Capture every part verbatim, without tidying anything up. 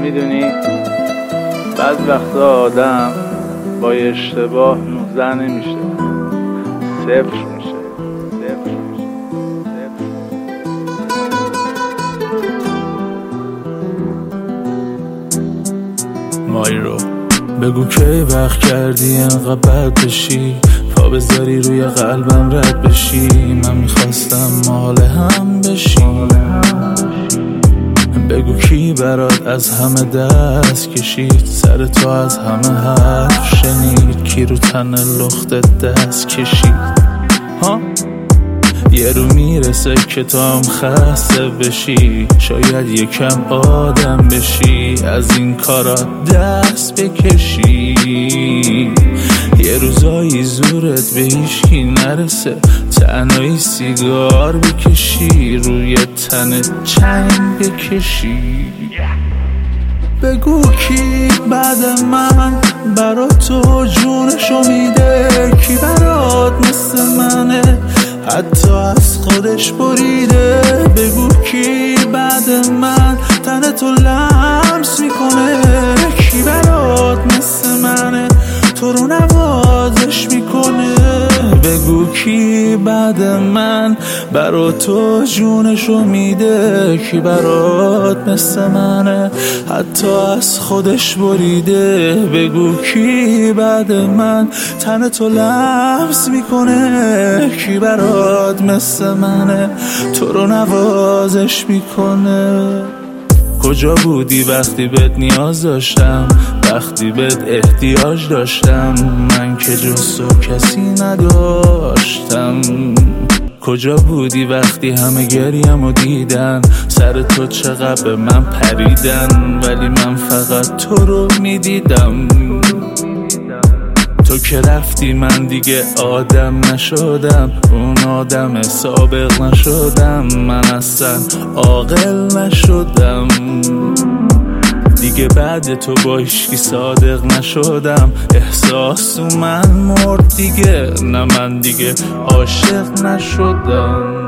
میدونی بعض وقتا آدم با اشتباه نوزده نمیشه، صفر میشه، صفر میشه، صفر. مایرو بگو کی وقت کردی انقدر بد بشی، پا بذاری روی قلبم رد بشی. من میخواستم مال هم بشی. بگو کی برات از همه دست کشید، سر تو از همه حرف شنید، کی رو تن لخت دست کشید. ها یه رو میرسه که تو هم خسته بشی، شاید یکم آدم بشی، از این کارا دست بکشی. یه روزایی زورت به هیچکی نرسه، تنهایی سیگار بکشی، روی تن چنگ بکشی. بگو کی بعد من برا تو جونشو میده، کی برات مثل منه حتی از خودش بریده. بگو کی بعد من تن تو لمس میکنه، کی برات مثل منه تو رو نوازش میکنه. بگو کی بعد من برا تو جونشو میده، کی برات مثل منه حتی از خودش بریده. بگو کی بعد من تن تو لمس میکنه، کی برات مثل منه تو رو نوازش میکنه. کجا بودی وقتی بهت نیاز داشتم، وقتی بهت احتیاج داشتم، من که جز تو کسی نداشتم. کجا بودی وقتی همه گریه‌مو دیدن، سر تو چقدر به من پریدن، ولی من فقط تو رو میدیدم. تو که رفتی من دیگه آدم نشدم، اون آدم سابق نشدم، من اصلا عاقل نشدم دیگه. بعد تو با هیچکی صادق نشدم، احساس تو من مرد دیگه، نه من دیگه عاشق نشدم.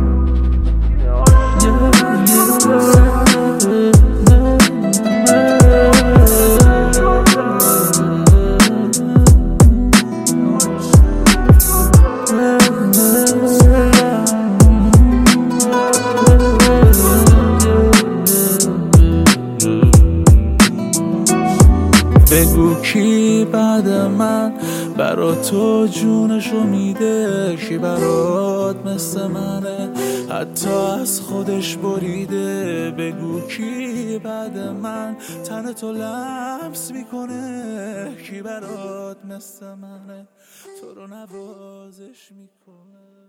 بگو کی بعد من برا تو جونشو میده، کی برات مثل منه حتی از خودش بریده. بگو کی بعد من تن تو لمس میکنه، کی برات مثل منه تو رو نوازش میکنه.